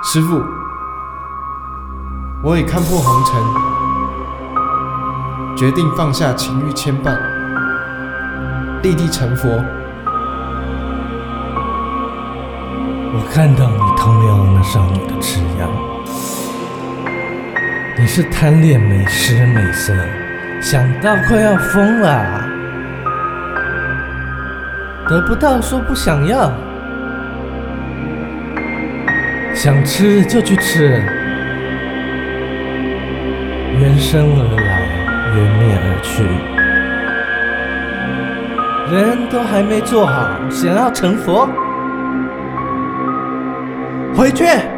师父，我已看破红尘，决定放下情欲牵绊，立地成佛。 我看到你偷瞄那少女的吃样，你是贪恋美食美色，想到快要疯了啊。得不到说不想要，想吃就去吃，缘生而来，缘灭而去，人都还没做好，想要成佛，回去。